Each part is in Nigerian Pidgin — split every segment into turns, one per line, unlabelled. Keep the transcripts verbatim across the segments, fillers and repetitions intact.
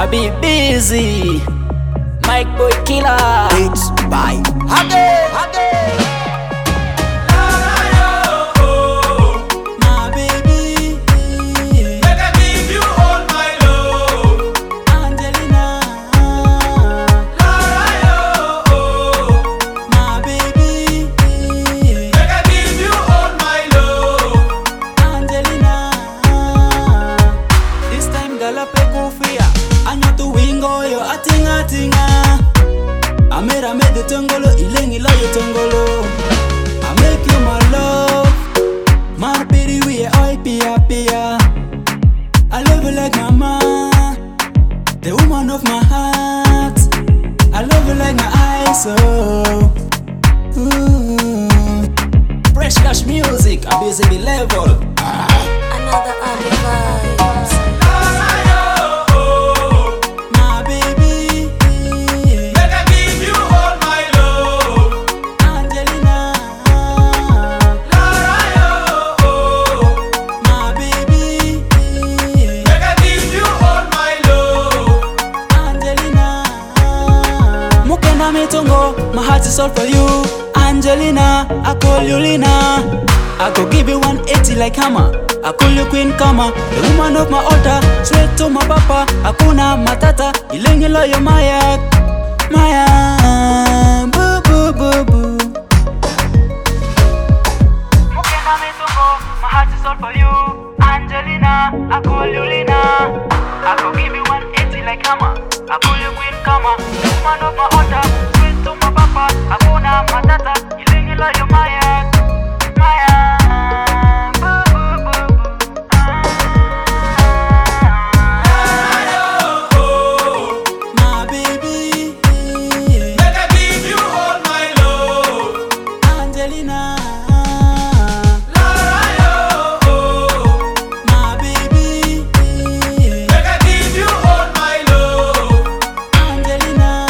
I be busy. Mike Boy Killer.
It's by
Hage, Hage.
I made I made the tongolo, ilengi la yo tongolo. I make you my love, my baby we are oi pia pia. I love you like mama, the woman of my heart. I love you like my eyes, oh. Ooh. Fresh cash music, a busy level. Ah.
Another Ali vibes.
My heart is all for you, Angelina. I call you Lina. I go give you one eighty like hammer. I call you Queen Kama, the woman of my altar. Straight to my papa, Akuna Matata. Ilengi lo yo Maya, Maya, boo boo boo boo. My heart is all for you, Angelina. I call you Lina. I go give you one eighty like hammer. I call you Queen Kama, the woman of my altar. Akuna Matata, ilengi lo yo Maya, Maya, boo boo boo boo. My baby,
make I give you all my love,
Angelina.
My baby, make I give you all my love,
Angelina.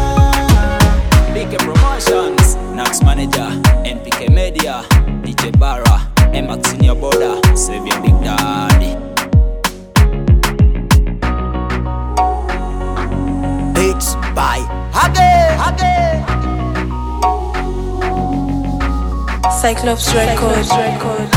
Promotions, Nax Manager, N P K Media, D J Barra, M-Max in your border, save your big daddy.
It's by Hage, Hage.
Cyclops Records. Records.